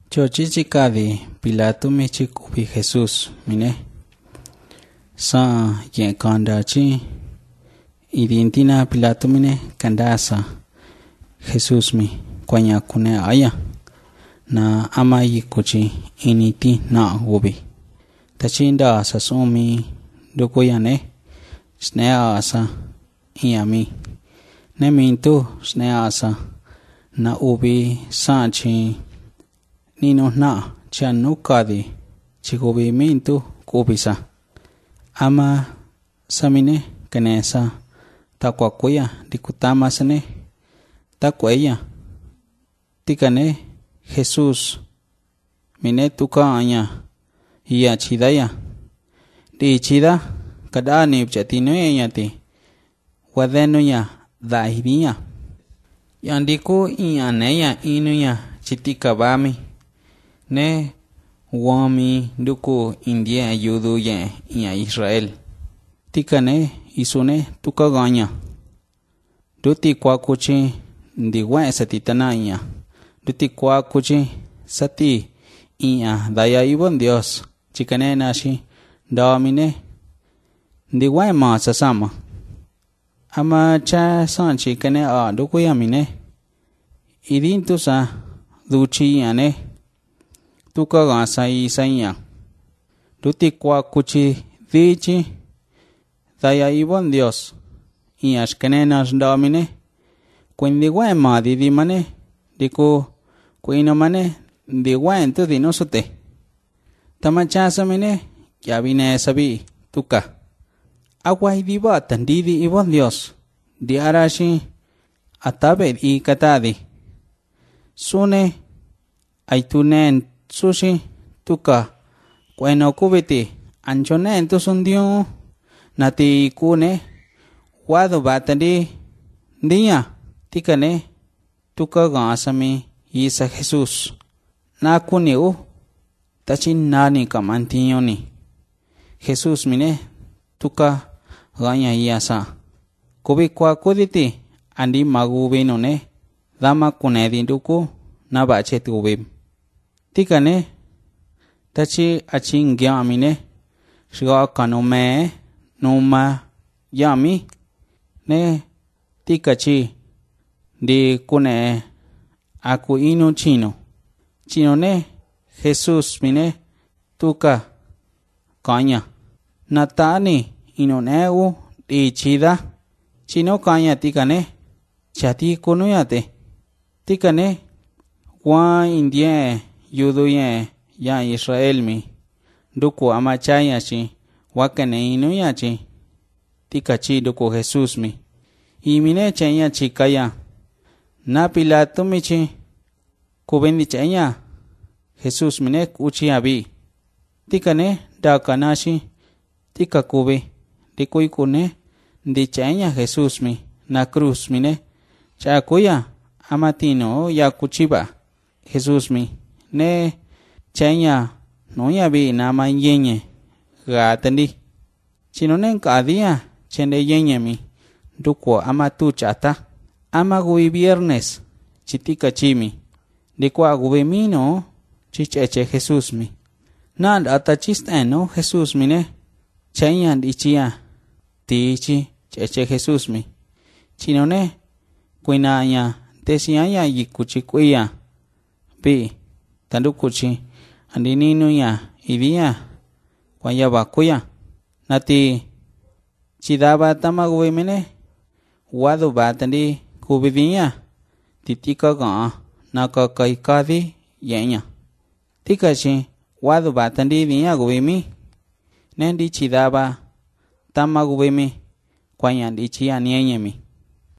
Cho chichikadi Pilato mi chikupi Jesús mine sa yen kanda chi idintina Pilato mine kandasa Jesús mi kwanya kune aya na ama yikuchi initi na gubi tachinda sa sumi dukoyane snea asa iami nemintu snea asa na ubi sanchi nino na chanukadi chigubi mintu kubisa ama samine kanesa takwakuya dikutama sane takwaya tikane Jesús mine tuka anya iya chidaya di chida kadani chatino yati wadeno ya dahiria yandiku iyaneya inuya chitika bami ne wami duku India yudu ya Israel tikane isune tuka ganya duti kwa kuchi ndiwa satitana iya duti kwa kuchi sati iya daya ibon Dios chikane nashi damine ndiwa ma sasama ama cha san chikane a duku yamine idin tusa duchi ane tuka gasa isanya duti kwa kuchi dichi daya ibon Dios iyash kenenas damine kuindiwa ma didi mane diku kuino mane diwa ento dinosote tamachasa mine yabine sabi tuka agua idiba tandidi ibon Dios di arashi atabe i katadi sune aitunen sushi tuka kueno kubiti anchonen tusundio nati kune wado batandi ndiya tikane tuka gasami isa Jesús na kuniu tachin nani kamantioni Jesús mine tuka ganya yasa kubi kwa kuditi andi magubino ne dama kunedi duku na bache tubim tikane tachi achin gyamine shiga kanome numa yami ne tikachi di kune aku inu chino ne Jesús mine tuka kanya natani ino neu di chida chino kanya tikane chati kunuyate tikane wa India yuduye ya Israel mi duku amachaya chi wakane inuya chi tikachi duku Jesús mi imine chaya chikaya na Pilato mi chi kubendi chaya Jesús mine kuchi abi tikane dakanashi tika kube dikui kune di chaya Jesús mi na cruz mine chakuya amatino ya kuchiba Jesús mi ne chaya no ya bi na mayenye gatandi chinonen kadia chende yenye mi duko amatu chata ama gui viernes chitika chimi dikwa gubemino chicheche Jesús mi nad atachisteno Jesús mine chayan dichia tichi cheche Jesús mi chinone kuinaya tesiaya yikuchikuya pi tandukuchi andininu ya idia kwaya bakuya nati chidaba tamagubemene wadu batandi kubidiya titika ga nakakaikadi yenya tikachi wadu batandi diya gubemi nendi chidaba tamagubemi kwaya dichia nienyemi